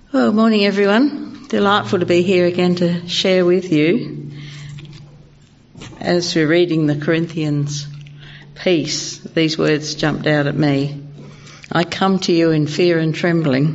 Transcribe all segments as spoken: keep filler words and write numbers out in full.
Well, morning everyone. Delightful to be here again to share with you. As we're reading the Corinthians piece, these words jumped out at me. I come to you in fear and trembling.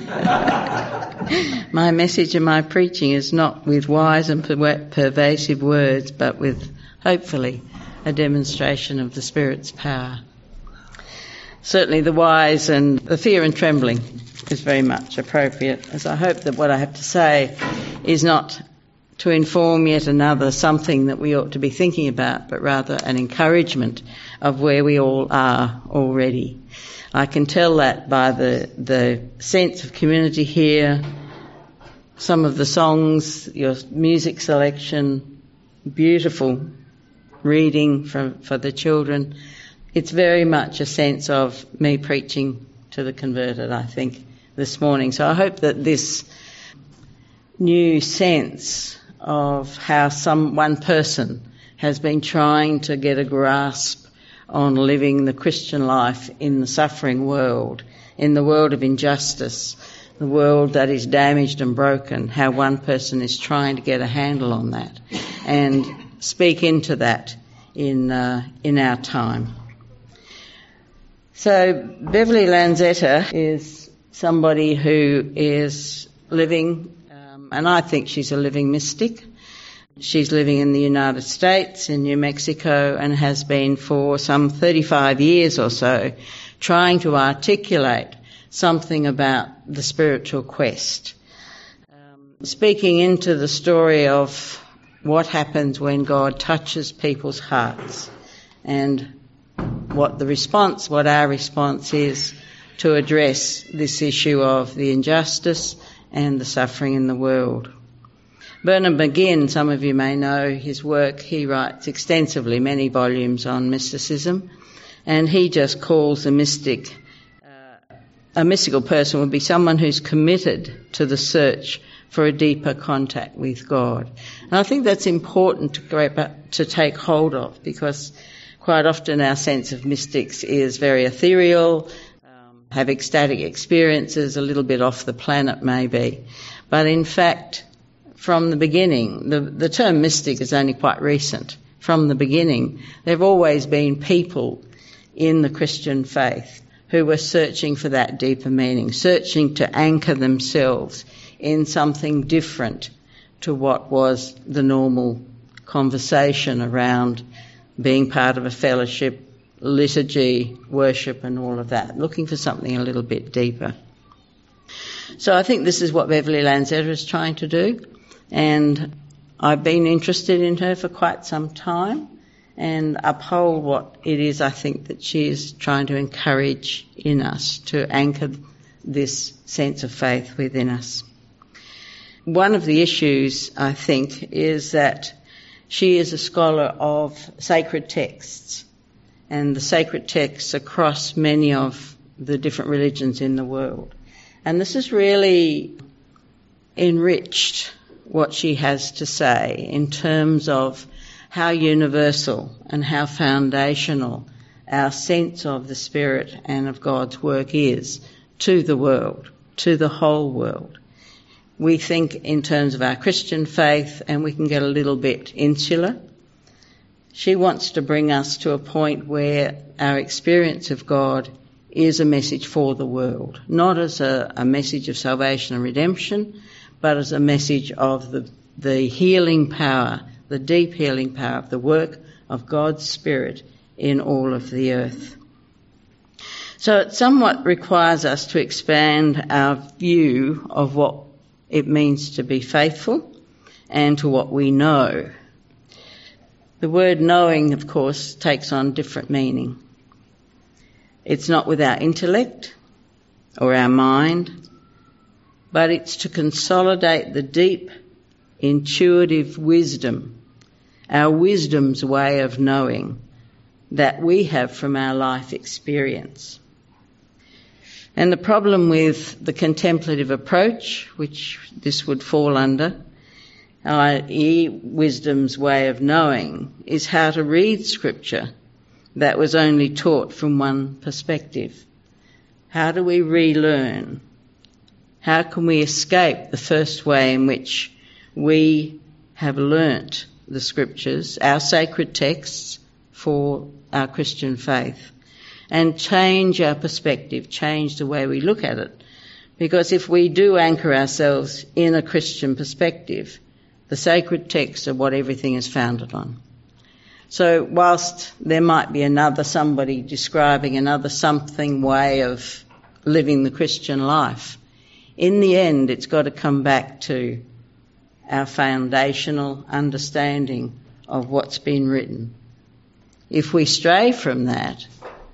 My message and my preaching is not with wise and per- pervasive words, but with, hopefully, a demonstration of the Spirit's power. Certainly the wise and the fear and trembling is very much appropriate, as I hope that what I have to say is not to inform yet another something that we ought to be thinking about, but rather an encouragement of where we all are already. I can tell that by the, the sense of community here, some of the songs, your music selection, beautiful reading from, for the children. It's very much a sense of me preaching to the converted, I think, this morning. So I hope that this new sense of how some one person has been trying to get a grasp on living the Christian life in the suffering world, in the world of injustice, the world that is damaged and broken, how one person is trying to get a handle on that and speak into that in uh, in our time. So Beverly Lanzetta is somebody who is living, um, and I think she's a living mystic. She's living in the United States, in New Mexico, and has been for some thirty-five years or so trying to articulate something about the spiritual quest. Um, speaking into the story of what happens when God touches people's hearts and what the response, what our response is to address this issue of the injustice and the suffering in the world. Bernard McGinn, some of you may know his work. He writes extensively, many volumes on mysticism, and he just calls a mystic, uh, a mystical person would be someone who's committed to the search for a deeper contact with God. And I think that's important to, grab up, to take hold of, because quite often our sense of mystics is very ethereal, um, have ecstatic experiences, a little bit off the planet maybe. But in fact, from the beginning, the, the term mystic is only quite recent. From the beginning, there have always been people in the Christian faith who were searching for that deeper meaning, searching to anchor themselves in something different to what was the normal conversation around being part of a fellowship, liturgy, worship and all of that, looking for something a little bit deeper. So I think this is what Beverly Lanzetta is trying to do, and I've been interested in her for quite some time and uphold what it is I think that she is trying to encourage in us, to anchor this sense of faith within us. One of the issues, I think, is that she is a scholar of sacred texts, and the sacred texts across many of the different religions in the world. And this has really enriched what she has to say in terms of how universal and how foundational our sense of the Spirit and of God's work is to the world, to the whole world. We think in terms of our Christian faith and we can get a little bit insular. She wants to bring us to a point where our experience of God is a message for the world, not as a, a message of salvation and redemption, but as a message of the, the healing power, the deep healing power of the work of God's Spirit in all of the earth. So it somewhat requires us to expand our view of what it means to be faithful and to what we know. The word knowing, of course, takes on different meaning. It's not with our intellect or our mind, but it's to consolidate the deep, intuitive wisdom, our wisdom's way of knowing that we have from our life experience. And the problem with the contemplative approach, which this would fall under, that is wisdom's way of knowing, is how to read Scripture that was only taught from one perspective. How do we relearn How can we escape the first way in which we have learnt the scriptures, our sacred texts, for our Christian faith, and change our perspective, change the way we look at it? Because if we do anchor ourselves in a Christian perspective, the sacred texts are what everything is founded on. So whilst there might be another somebody describing another something way of living the Christian life, in the end it's got to come back to our foundational understanding of what's been written. If we stray from that,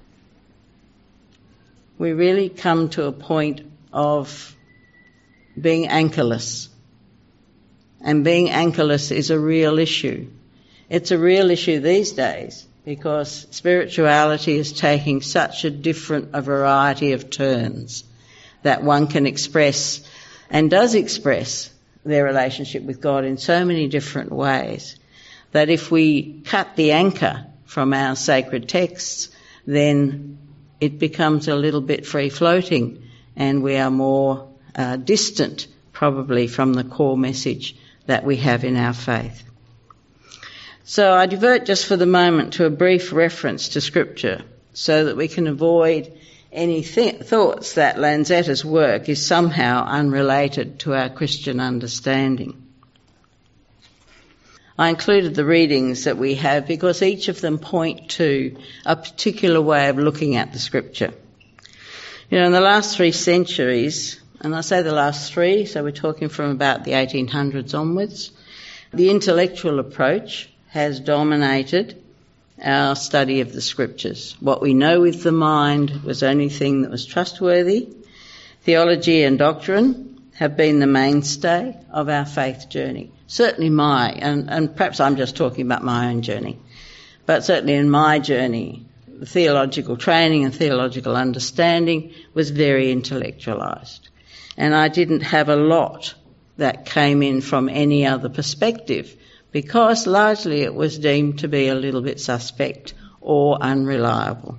we really come to a point of being anchorless. And being anchorless is a real issue. It's a real issue these days because spirituality is taking such a different a variety of turns that one can express and does express their relationship with God in so many different ways that if we cut the anchor from our sacred texts, then it becomes a little bit free-floating and we are more uh, distant probably from the core message that we have in our faith. So I divert just for the moment to a brief reference to Scripture so that we can avoid any th- thoughts that Lanzetta's work is somehow unrelated to our Christian understanding. I included the readings that we have because each of them point to a particular way of looking at the Scripture. You know, in the last three centuries, and I say the last three, so we're talking from about the eighteen hundreds onwards, the intellectual approach has dominated our study of the Scriptures. What we know with the mind was the only thing that was trustworthy. Theology and doctrine have been the mainstay of our faith journey. Certainly my, and, and perhaps I'm just talking about my own journey, but certainly in my journey, the theological training and theological understanding was very intellectualised. And I didn't have a lot that came in from any other perspective because largely it was deemed to be a little bit suspect or unreliable.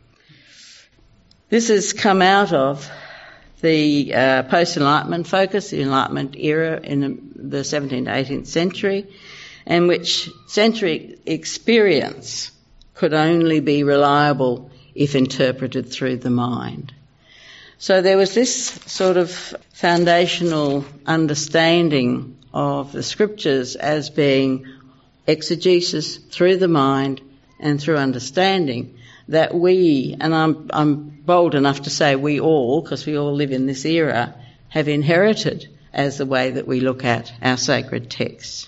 This has come out of the uh, post-Enlightenment focus, the Enlightenment era in the seventeenth to eighteenth century, in which century experience could only be reliable if interpreted through the mind. So there was this sort of foundational understanding of the Scriptures as being exegesis through the mind and through understanding that we, and I'm, I'm bold enough to say we all, because we all live in this era, have inherited as the way that we look at our sacred texts.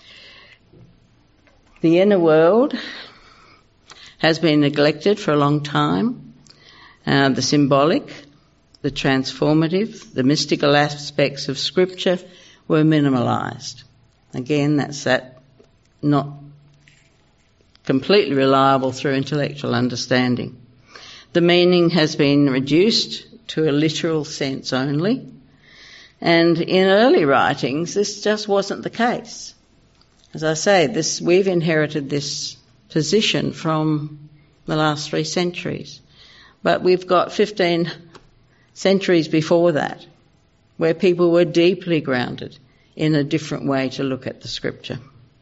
The inner world has been neglected for a long time. Uh, the symbolic, the transformative, the mystical aspects of Scripture were minimalised. Again, that's that not completely reliable through intellectual understanding. The meaning has been reduced to a literal sense only. And in early writings, this just wasn't the case. As I say, this we've inherited this position from the last three centuries. But we've got fifteen centuries before that where people were deeply grounded in a different way to look at the Scripture.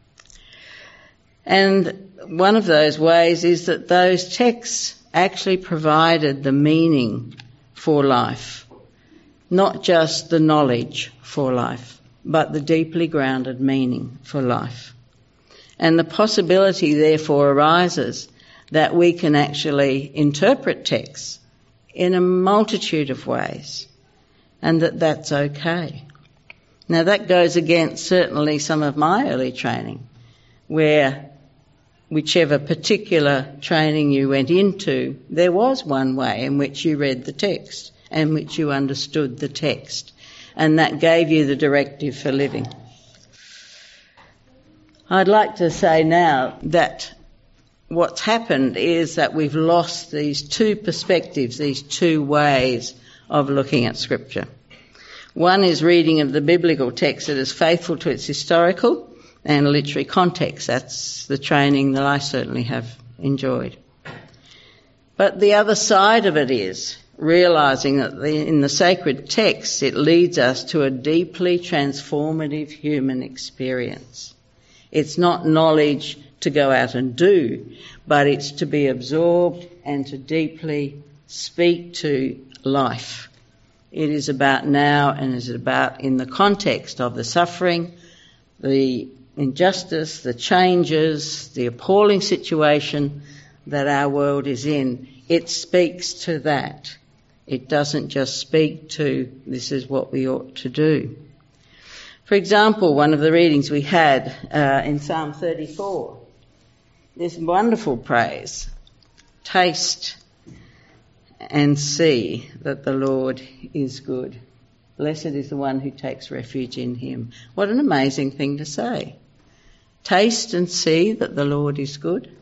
And one of those ways is that those texts actually provided the meaning for life, not just the knowledge for life, but the deeply grounded meaning for life. And the possibility therefore arises that we can actually interpret texts in a multitude of ways, and that that's okay. Now that goes against certainly some of my early training, where whichever particular training you went into, there was one way in which you read the text and which you understood the text, and that gave you the directive for living. I'd like to say now that what's happened is that we've lost these two perspectives, these two ways of looking at Scripture. One is reading of the biblical text that is faithful to its historical and literary context. That's the training that I certainly have enjoyed. But the other side of it is realising that the, in the sacred texts it leads us to a deeply transformative human experience. It's not knowledge to go out and do, but it's to be absorbed and to deeply speak to life. It is about now, and is about in the context of the suffering, the injustice, the changes, the appalling situation that our world is in. It speaks to that. It doesn't just speak to this is what we ought to do. For example, one of the readings we had uh, in Psalm thirty-four, this wonderful praise, taste and see that the Lord is good. Blessed is the one who takes refuge in him. What an amazing thing to say. Taste and see that the Lord is good.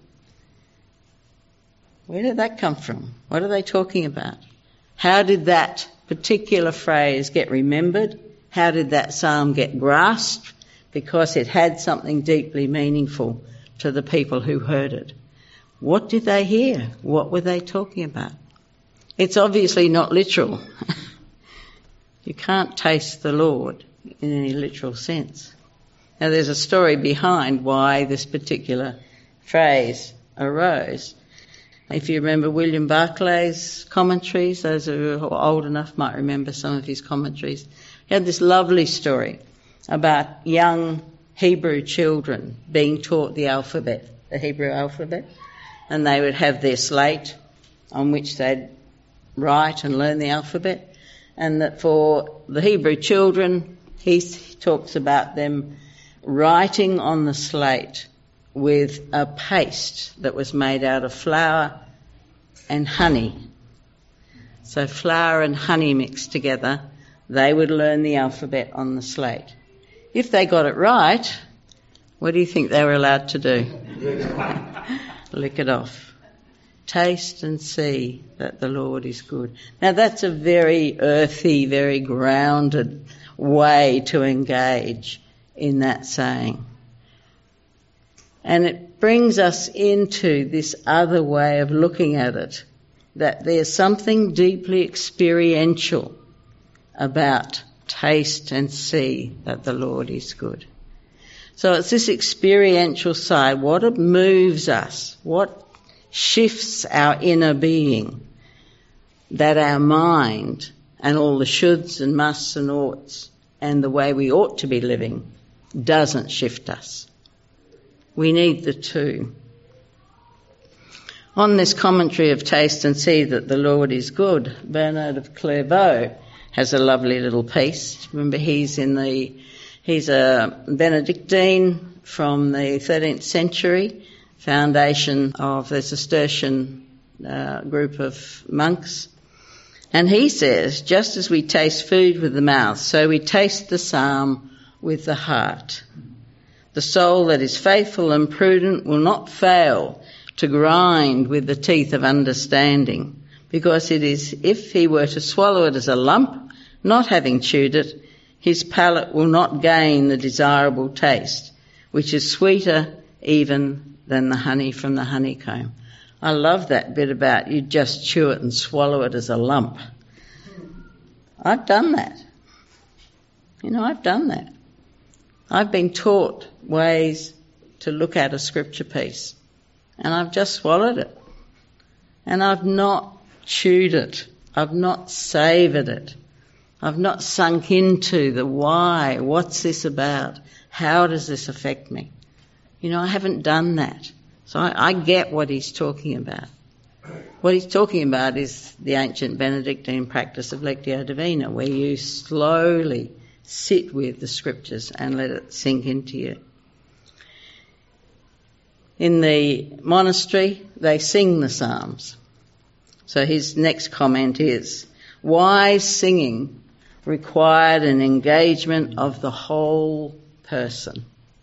Where did that come from? What are they talking about? How did that particular phrase get remembered? How did that psalm get grasped? Because it had something deeply meaningful to the people who heard it. What did they hear? What were they talking about? It's obviously not literal. You can't taste the Lord in any literal sense. Now there's a story behind why this particular phrase arose. If you remember William Barclay's commentaries, those who are old enough might remember some of his commentaries. He had this lovely story about young Hebrew children being taught the alphabet, the Hebrew alphabet, and they would have their slate on which they'd write and learn the alphabet, and that for the Hebrew children, he talks about them writing on the slate with a paste that was made out of flour and honey. So flour and honey mixed together, they would learn the alphabet on the slate. If they got it right, what do you think they were allowed to do? Lick it off. Taste and see that the Lord is good. Now that's a very earthy, very grounded way to engage in that saying. And it brings us into this other way of looking at it, that there's something deeply experiential about taste and see that the Lord is good. So it's this experiential side, what it moves us, what shifts our inner being, that our mind and all the shoulds and musts and oughts and the way we ought to be living doesn't shift us. We need the two. On this commentary of Taste and See that the Lord is Good, Bernard of Clairvaux has a lovely little piece. Remember, he's in the he's a Benedictine from the thirteenth century, foundation of the Cistercian uh, group of monks. And he says, just as we taste food with the mouth, so we taste the psalm with the heart. The soul that is faithful and prudent will not fail to grind with the teeth of understanding, because it is, if he were to swallow it as a lump, not having chewed it, his palate will not gain the desirable taste, which is sweeter even than the honey from the honeycomb. I love that bit about you just chew it and swallow it as a lump. I've done that. You know, I've done that. I've been taught ways to look at a scripture piece, and I've just swallowed it. And I've not chewed it. I've not savoured it. I've not sunk into the why. What's this about? How does this affect me? You know, I haven't done that. So I, I get what he's talking about. What he's talking about is the ancient Benedictine practice of Lectio Divina, where you slowly sit with the scriptures and let it sink into you. In the monastery, they sing the psalms. So his next comment is, wise singing required an engagement of the whole person,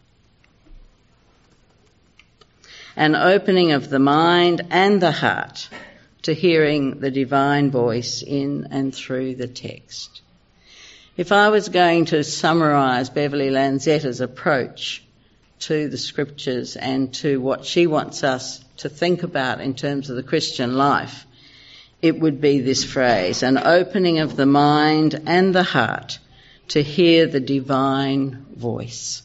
an opening of the mind and the heart to hearing the divine voice in and through the text. If I was going to summarise Beverly Lanzetta's approach to the scriptures and to what she wants us to think about in terms of the Christian life, it would be this phrase, an opening of the mind and the heart to hear the divine voice.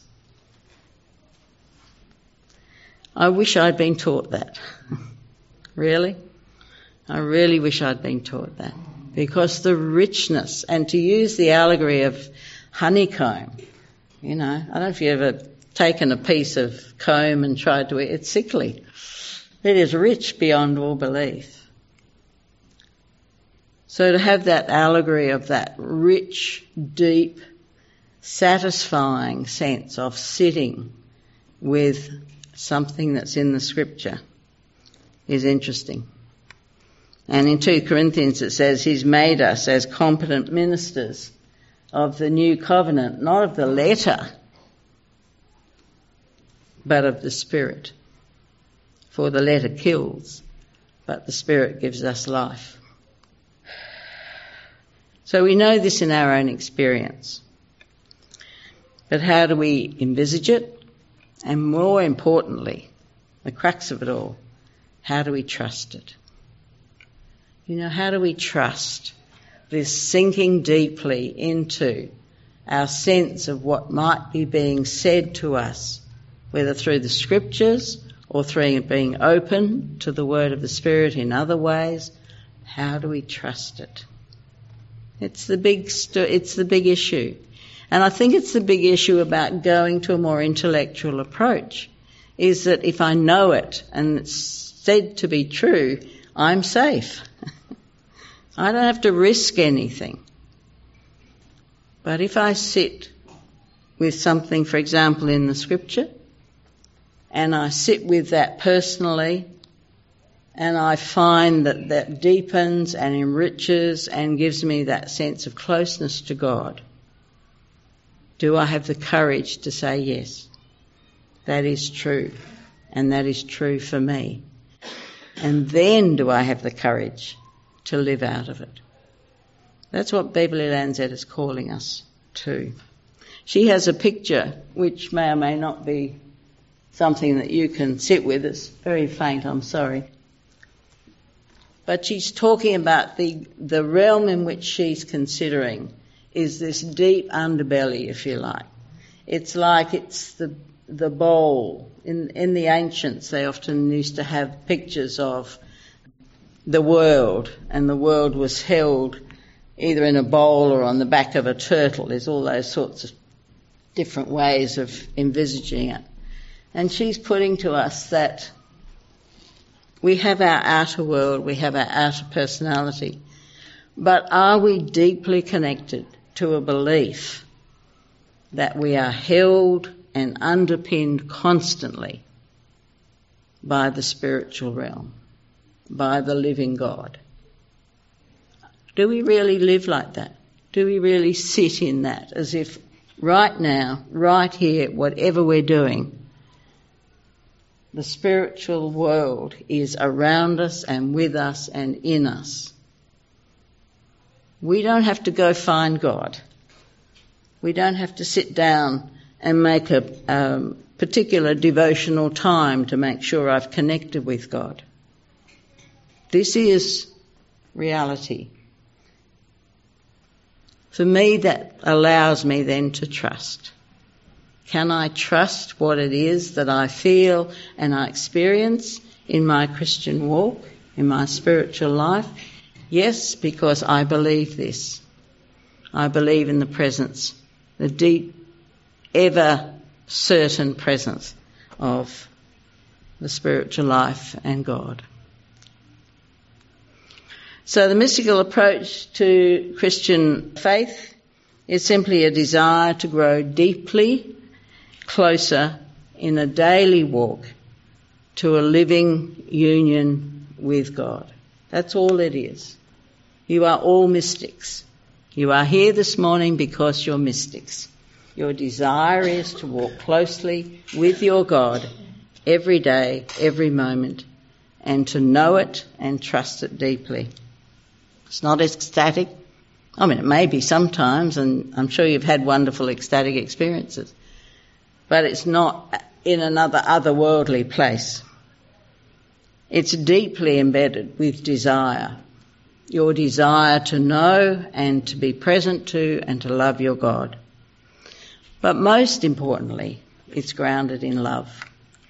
I wish I'd been taught that. Really? I really wish I'd been taught that. Because the richness, and to use the allegory of honeycomb, you know, I don't know if you've ever taken a piece of comb and tried to eat it, it's sickly. It is rich beyond all belief. So to have that allegory of that rich, deep, satisfying sense of sitting with something that's in the scripture is interesting. And in two Corinthians it says he's made us as competent ministers of the new covenant, not of the letter, but of the Spirit. For the letter kills, but the Spirit gives us life. So we know this in our own experience. But how do we envisage it? And more importantly, the crux of it all, how do we trust it? You know, how do we trust this sinking deeply into our sense of what might be being said to us, whether through the scriptures or through being open to the word of the Spirit in other ways? How do we trust it? It's the big, st- it's the big issue. And I think it's the big issue about going to a more intellectual approach, is that if I know it and it's said to be true, I'm safe. I don't have to risk anything. But if I sit with something, for example, in the scripture, and I sit with that personally, and I find that that deepens and enriches and gives me that sense of closeness to God, do I have the courage to say yes? That is true, and that is true for me. And then do I have the courage to live out of it? That's what Beverly Lanzette is calling us to. She has a picture which may or may not be something that you can sit with. It's very faint, I'm sorry. But she's talking about the, the realm in which she's considering is this deep underbelly, if you like. It's like it's the the bowl. In in the ancients, they often used to have pictures of the world, and the world was held either in a bowl or on the back of a turtle. There's all those sorts of different ways of envisaging it. And she's putting to us that we have our outer world, we have our outer personality, but are we deeply connected to a belief that we are held and underpinned constantly by the spiritual realm, by the living God? Do we really live like that? Do we really sit in that as if right now, right here, whatever we're doing, the spiritual world is around us and with us and in us? We don't have to go find God. We don't have to sit down and make a um, particular devotional time to make sure I've connected with God. This is reality. For me, that allows me then to trust. Can I trust what it is that I feel and I experience in my Christian walk, in my spiritual life? Yes, because I believe this. I believe in the presence, the deep, ever certain presence of the spiritual life and God. So the mystical approach to Christian faith is simply a desire to grow deeply closer in a daily walk to a living union with God. That's all it is. You are all mystics. You are here this morning because you're mystics. Your desire is to walk closely with your God every day, every moment, and to know it and trust it deeply. It's not ecstatic. I mean, it may be sometimes, and I'm sure you've had wonderful ecstatic experiences, but it's not in another otherworldly place. It's deeply embedded with desire your desire to know and to be present to and to love your God. But most importantly, it's grounded in love.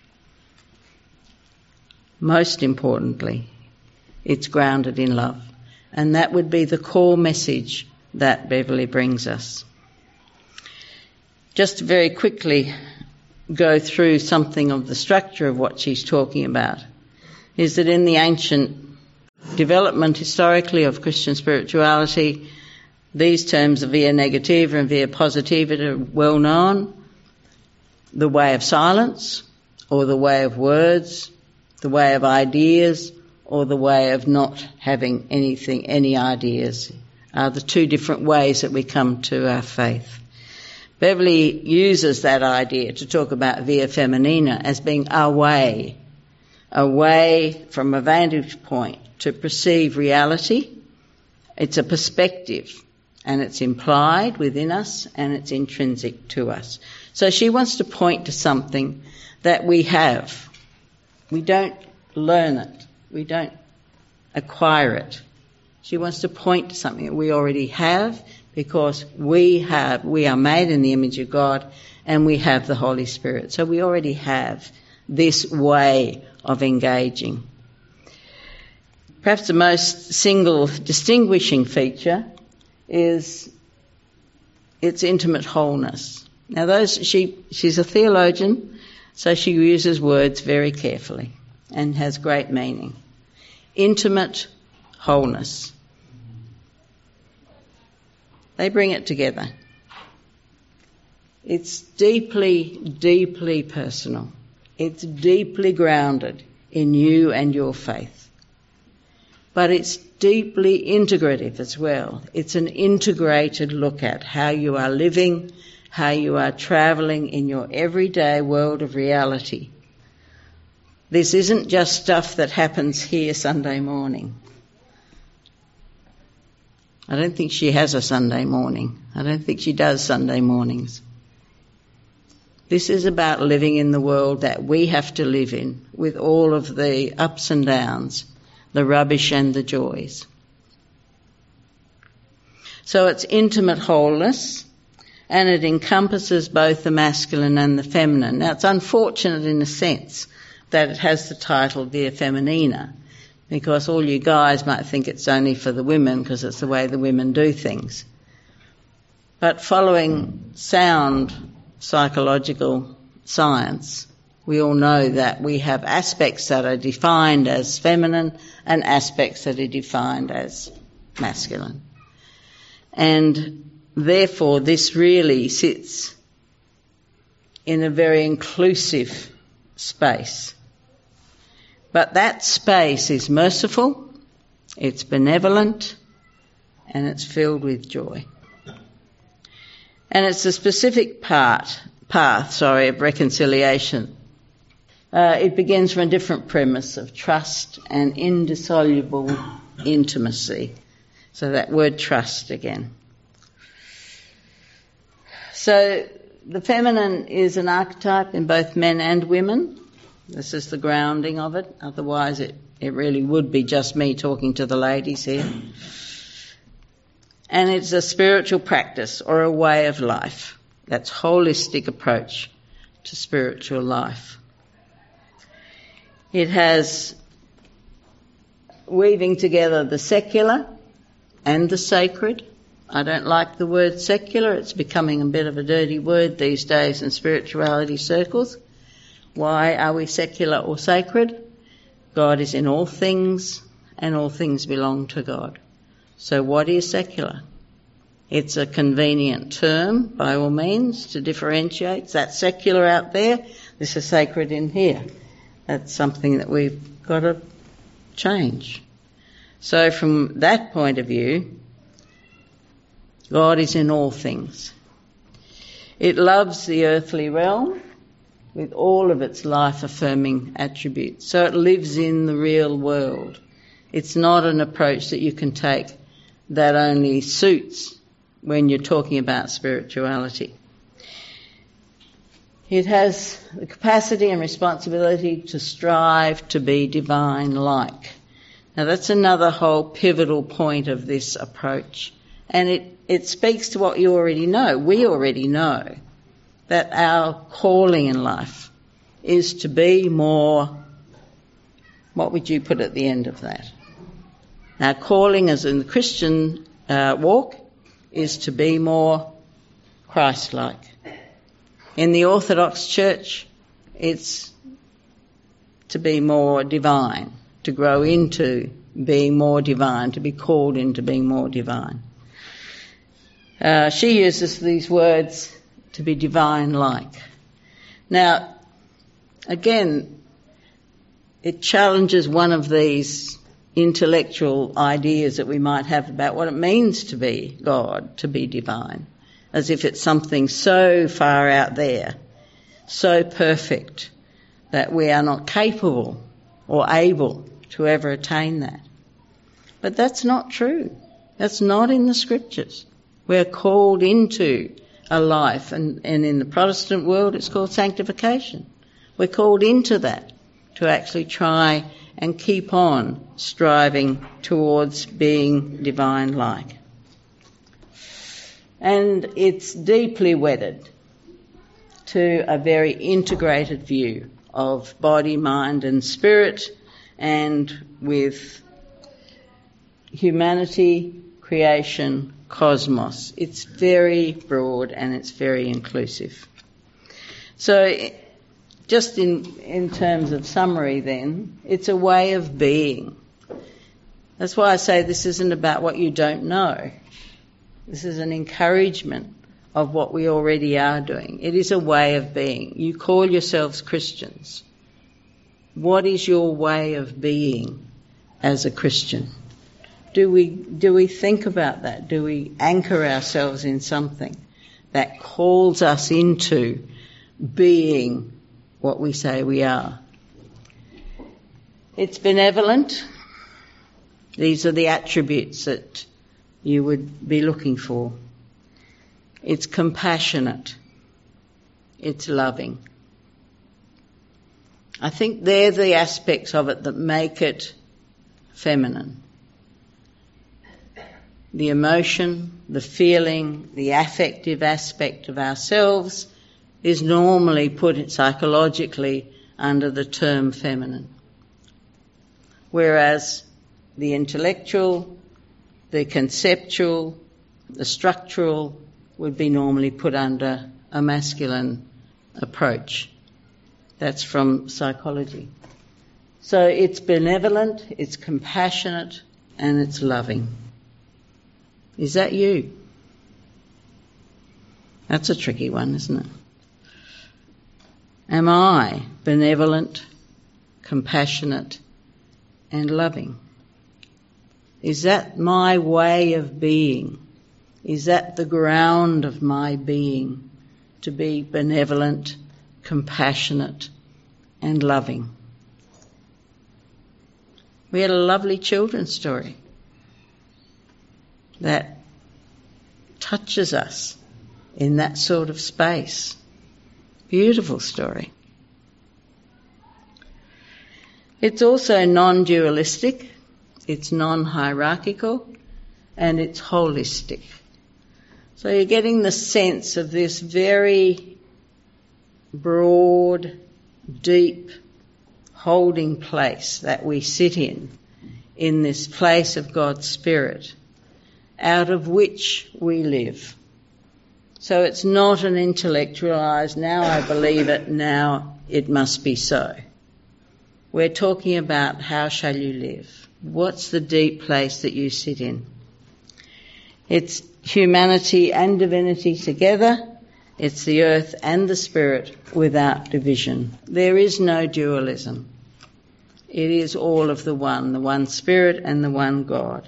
Most importantly, it's grounded in love. And that would be the core message that Beverly brings us. Just to very quickly go through something of the structure of what she's talking about, is that in the ancient development historically of Christian spirituality, these terms of via negativa and via positiva are well known. The way of silence, or the way of words, the way of ideas, or the way of not having anything, any ideas, are the two different ways that we come to our faith. Beverly uses that idea to talk about via feminina as being our way, a way from a vantage point to perceive reality. It's a perspective, and it's implied within us, and it's intrinsic to us. So she wants to point to something that we have. We don't learn it. We don't acquire it. She wants to point to something that we already have, because we have, we are made in the image of God, and we have the Holy Spirit. So we already have this way of engaging. Perhaps the most single distinguishing feature is its intimate wholeness. Now those, she, she's a theologian, so she uses words very carefully and has great meaning. Intimate wholeness. They bring it together. It's deeply, deeply personal. It's deeply grounded in you and your faith. But it's deeply integrative as well. It's an integrated look at how you are living, how you are travelling in your everyday world of reality. This isn't just stuff that happens here Sunday morning. I don't think she has a Sunday morning. I don't think she does Sunday mornings. This is about living in the world that we have to live in, with all of the ups and downs, the rubbish and the joys. So it's intimate wholeness, and it encompasses both the masculine and the feminine. Now it's unfortunate in a sense that it has the title Via Feminina, because all you guys might think it's only for the women because it's the way the women do things. But following sound psychological science, we all know that we have aspects that are defined as feminine and aspects that are defined as masculine. And therefore this really sits in a very inclusive space. But that space is merciful, it's benevolent, and it's filled with joy. And it's a specific part, path, sorry, of reconciliation. Uh, it begins from a different premise of trust and indissoluble intimacy. So that word trust again. So the feminine is an archetype in both men and women. This is the grounding of it. Otherwise it, it really would be just me talking to the ladies here. And it's a spiritual practice or a way of life. That's holistic approach to spiritual life. It has weaving together the secular and the sacred. I don't like the word secular. It's becoming a bit of a dirty word these days in spirituality circles. Why are we secular or sacred? God is in all things, and all things belong to God. So what is secular? It's a convenient term, by all means, to differentiate. That's secular out there. This is sacred in here. That's something that we've got to change. So from that point of view, God is in all things. It loves the earthly realm with all of its life-affirming attributes. So it lives in the real world. It's not an approach that you can take that only suits when you're talking about spirituality. It has the capacity and responsibility to strive to be divine-like. Now that's another whole pivotal point of this approach. And it, it speaks to what you already know. We already know that our calling in life is to be more, what would you put at the end of that? Our calling as in the Christian uh, walk is to be more Christ-like. In the Orthodox Church, it's to be more divine, to grow into being more divine, to be called into being more divine. Uh, she uses these words, to be divine-like. Now, again, it challenges one of these intellectual ideas that we might have about what it means to be God, to be divine, as if it's something so far out there, so perfect, that we are not capable or able to ever attain that. But that's not true. That's not in the Scriptures. We're called into a life, and, and in the Protestant world it's called sanctification. We're called into that, to actually try and keep on striving towards being divine-like. And it's deeply wedded to a very integrated view of body, mind and spirit, and with humanity, creation, cosmos. It's very broad and it's very inclusive. So just in, in terms of summary then, it's a way of being. That's why I say this isn't about what you don't know. This is an encouragement of what we already are doing. It is a way of being. You call yourselves Christians. What is your way of being as a Christian? Do we, do we think about that? Do we anchor ourselves in something that calls us into being what we say we are? It's benevolent. These are the attributes that you would be looking for. It's compassionate. It's loving. I think they're the aspects of it that make it feminine. The emotion, the feeling, the affective aspect of ourselves is normally put psychologically under the term feminine. Whereas the intellectual, the conceptual, the structural would be normally put under a masculine approach. That's from psychology. So it's benevolent, it's compassionate, and it's loving. Is that you? That's a tricky one, isn't it? Am I benevolent, compassionate, and loving? Is that my way of being? Is that the ground of my being, to be benevolent, compassionate, and loving? We had a lovely children's story that touches us in that sort of space. Beautiful story. It's also non-dualistic, it's non-hierarchical, and it's holistic. So you're getting the sense of this very broad, deep, holding place that we sit in, in this place of God's Spirit, out of which we live. So it's not an intellectualised, now I believe it, now it must be so. We're talking about how shall you live? What's the deep place that you sit in? It's humanity and divinity together. It's the earth and the spirit without division. There is no dualism. It is all of the one, the one Spirit and the one God.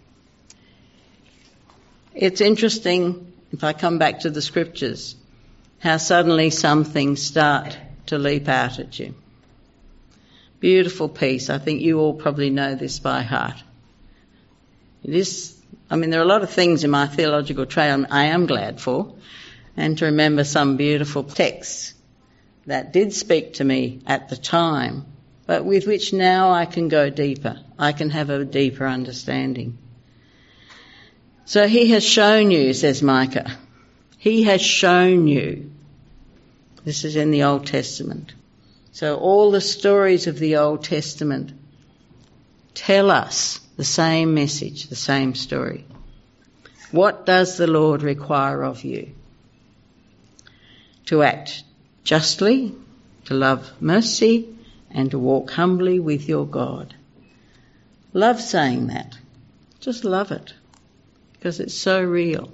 It's interesting, if I come back to the Scriptures, how suddenly some things start to leap out at you. Beautiful piece. I think you all probably know this by heart. It is, I mean, there are a lot of things in my theological trail I am glad for, and to remember some beautiful texts that did speak to me at the time but with which now I can go deeper. I can have a deeper understanding. So he has shown you, says Micah. He has shown you. This is in the Old Testament. So all the stories of the Old Testament tell us the same message, the same story. What does the Lord require of you? To act justly, to love mercy, and to walk humbly with your God. Love saying that. Just love it, because it's so real.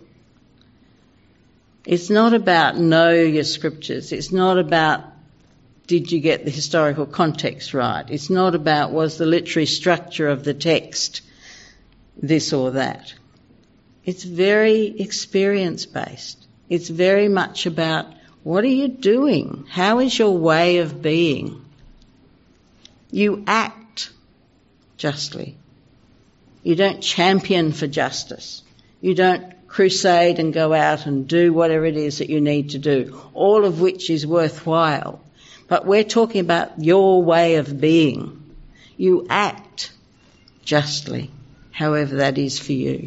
It's not about know your scriptures. It's not about did you get the historical context right. It's not about was the literary structure of the text this or that. It's very experience-based. It's very much about what are you doing? How is your way of being? You act justly. You don't champion for justice. You don't crusade and go out and do whatever it is that you need to do, all of which is worthwhile. But we're talking about your way of being. You act justly, however that is for you.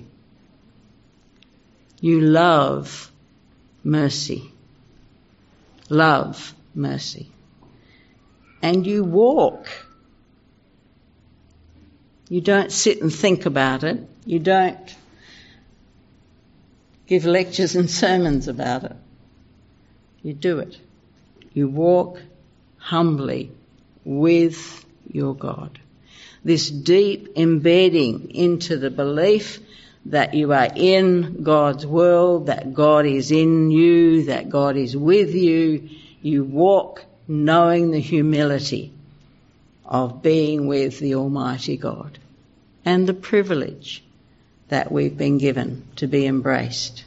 You love mercy. Love mercy. And you walk. You don't sit and think about it. You don't give lectures and sermons about it. You do it. You walk humbly with your God. This deep embedding into the belief that you are in God's world, that God is in you, that God is with you. You walk knowing the humility of being with the Almighty God and the privilege that we've been given to be embraced.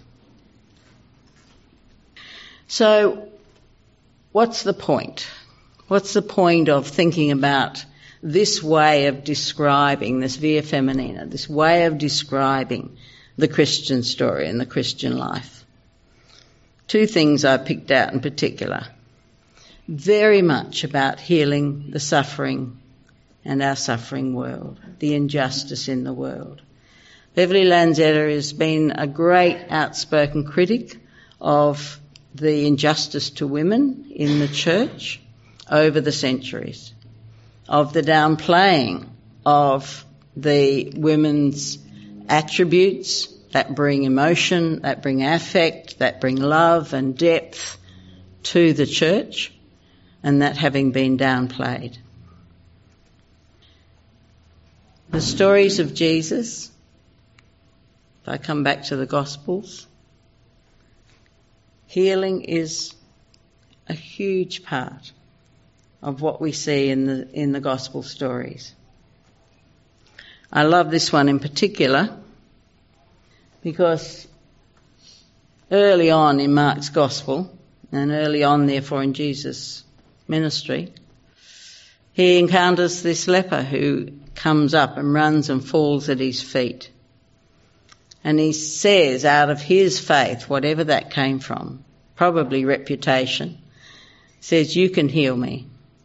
So, what's the point? What's the point of thinking about this way of describing, this via feminina, this way of describing the Christian story and the Christian life? Two things I picked out in particular. Very much about healing the suffering and our suffering world, the injustice in the world. Beverly Lanzetta has been a great outspoken critic of the injustice to women in the church over the centuries, of the downplaying of the women's attributes that bring emotion, that bring affect, that bring love and depth to the church, and that having been downplayed. The stories of Jesus, if I come back to the Gospels, healing is a huge part of what we see in the in the Gospel stories. I love this one in particular because early on in Mark's Gospel, and early on therefore in Jesus' ministry, he encounters this leper who comes up and runs and falls at his feet. And he says out of his faith, whatever that came from, probably reputation, says, "You can heal me."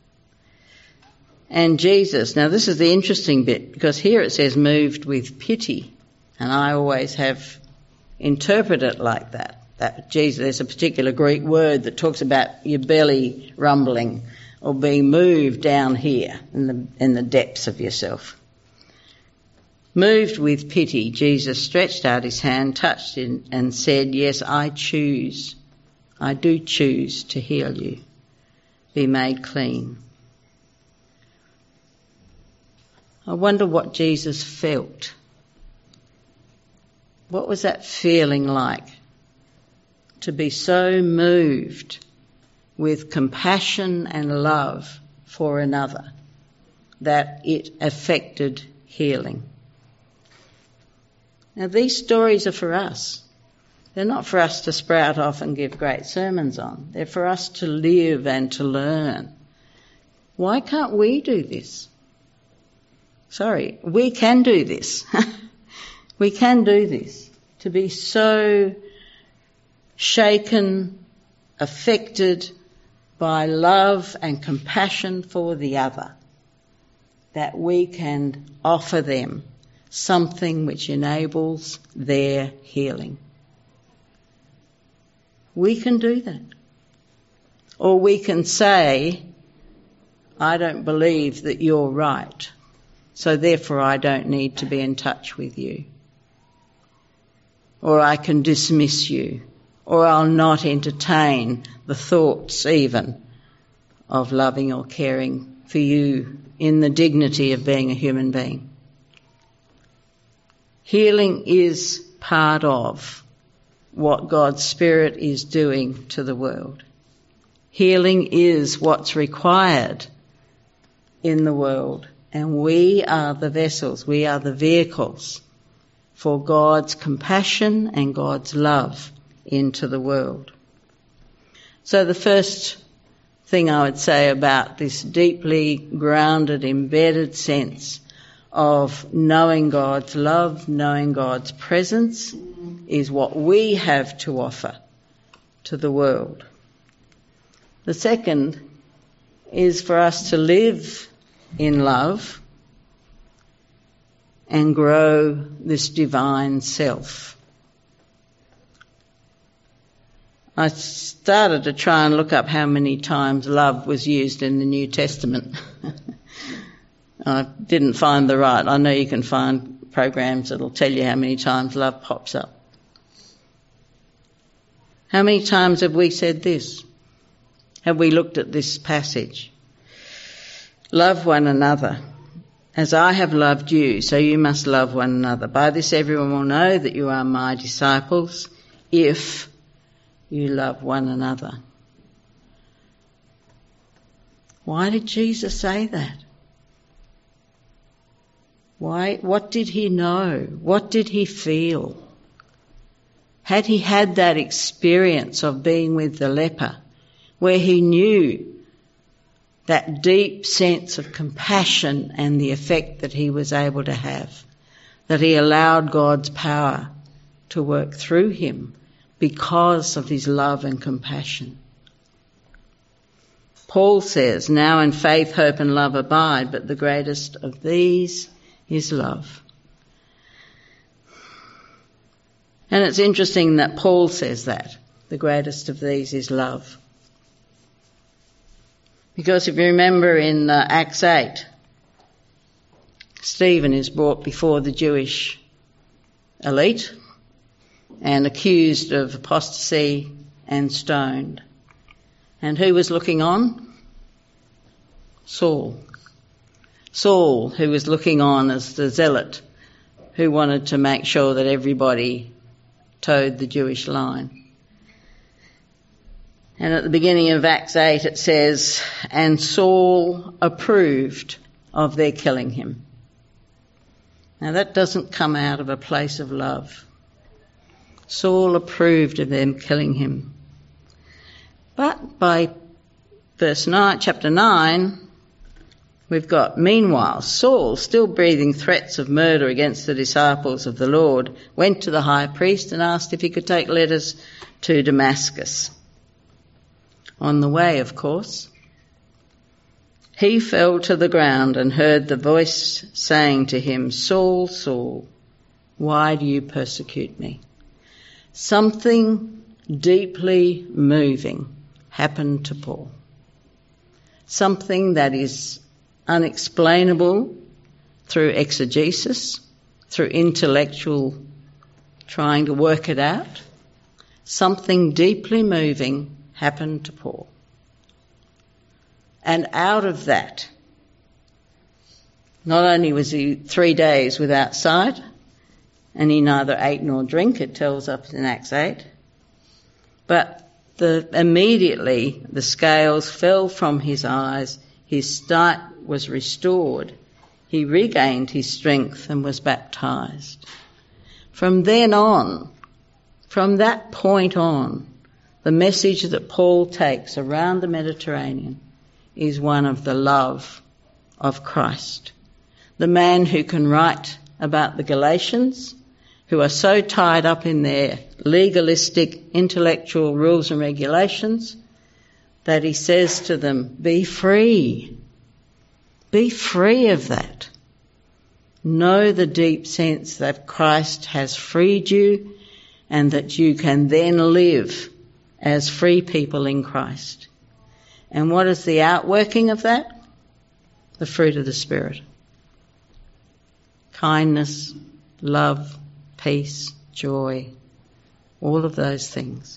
And Jesus, now this is the interesting bit, because here it says moved with pity, and I always have interpreted it like that. That Jesus, there's a particular Greek word that talks about your belly rumbling or being moved down here in the in the depths of yourself. Moved with pity, Jesus stretched out his hand, touched him, and said, "Yes, I choose, I do choose to heal you. Be made clean." I wonder what Jesus felt. What was that feeling like? To be so moved with compassion and love for another that it affected healing. Now these stories are for us. They're not for us to sprout off and give great sermons on. They're for us to live and to learn. Why can't we do this? Sorry, we can do this. We can do this. To be so shaken, affected by love and compassion for the other that we can offer them something which enables their healing. We can do that. Or we can say, I don't believe that you're right, so therefore I don't need to be in touch with you. Or I can dismiss you, or I'll not entertain the thoughts even of loving or caring for you in the dignity of being a human being. Healing is part of what God's Spirit is doing to the world. Healing is what's required in the world, and we are the vessels, we are the vehicles for God's compassion and God's love into the world. So the first thing I would say about this deeply grounded, embedded sense of knowing God's love, knowing God's presence, is what we have to offer to the world. The second is for us to live in love and grow this divine self. I started to try and look up how many times love was used in the New Testament. I didn't find the right. I know you can find programs that'll tell you how many times love pops up. How many times have we said this? Have we looked at this passage? Love one another. As I have loved you, so you must love one another. By this everyone will know that you are my disciples, if you love one another. Why did Jesus say that? Why? What did he know? What did he feel? Had he had that experience of being with the leper, where he knew that deep sense of compassion and the effect that he was able to have, that he allowed God's power to work through him because of his love and compassion? Paul says, now in faith, hope and love abide, but the greatest of these is love. And it's interesting that Paul says that, the greatest of these is love. Because if you remember in uh, Acts eight, Stephen is brought before the Jewish elite and accused of apostasy and stoned. And who was looking on? Saul. Saul, who was looking on as the zealot who wanted to make sure that everybody towed the Jewish line. And at the beginning of Acts eight it says, and Saul approved of their killing him. Now that doesn't come out of a place of love. Saul approved of them killing him. But by verse nine, chapter nine, we've got, meanwhile, Saul, still breathing threats of murder against the disciples of the Lord, went to the high priest and asked if he could take letters to Damascus. On the way, of course, he fell to the ground and heard the voice saying to him, Saul, Saul, why do you persecute me? Something deeply moving happened to Paul. Something that is unexplainable through exegesis, through intellectual trying to work it out. Something deeply moving happened to Paul. And out of that, not only was he three days without sight, and he neither ate nor drank, it tells us in Acts eight, but the, immediately the scales fell from his eyes, his sight was restored, he regained his strength and was baptized. From then on, from that point on, the message that Paul takes around the Mediterranean is one of the love of Christ. The man who can write about the Galatians, who are so tied up in their legalistic intellectual rules and regulations, that he says to them, be free. Be free of that. Know the deep sense that Christ has freed you and that you can then live as free people in Christ. And what is the outworking of that? The fruit of the Spirit. Kindness, love, peace, joy, all of those things.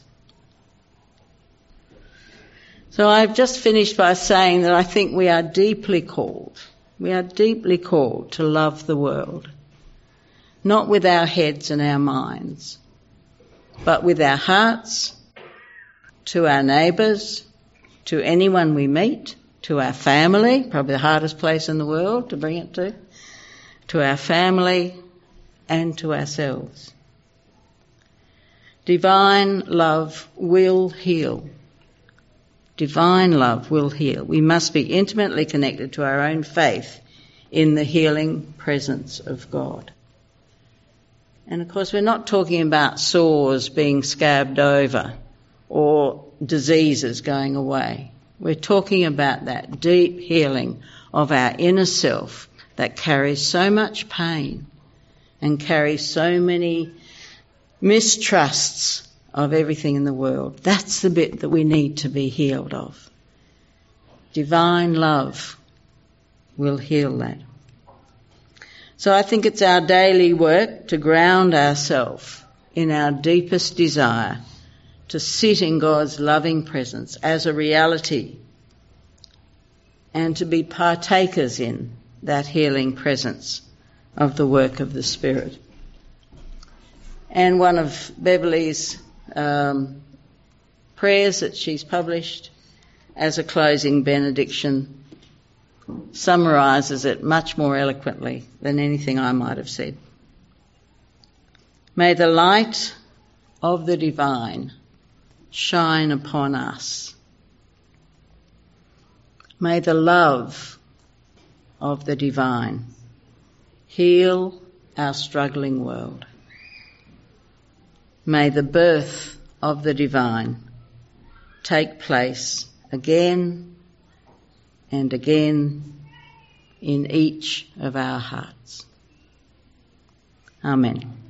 So I've just finished by saying that I think we are deeply called, we are deeply called to love the world, not with our heads and our minds, but with our hearts, to our neighbours, to anyone we meet, to our family, probably the hardest place in the world to bring it to, to our family and to ourselves. Divine love will heal. Divine love will heal. We must be intimately connected to our own faith in the healing presence of God. And of course, we're not talking about sores being scabbed over or diseases going away. We're talking about that deep healing of our inner self that carries so much pain and carries so many mistrusts of everything in the world. That's the bit that we need to be healed of. Divine love will heal that. So I think it's our daily work to ground ourselves in our deepest desire to sit in God's loving presence as a reality and to be partakers in that healing presence of the work of the Spirit. And one of Beverly's um, prayers that she's published as a closing benediction summarises it much more eloquently than anything I might have said. May the light of the divine shine upon us. May the love of the divine heal our struggling world. May the birth of the divine take place again and again in each of our hearts. Amen.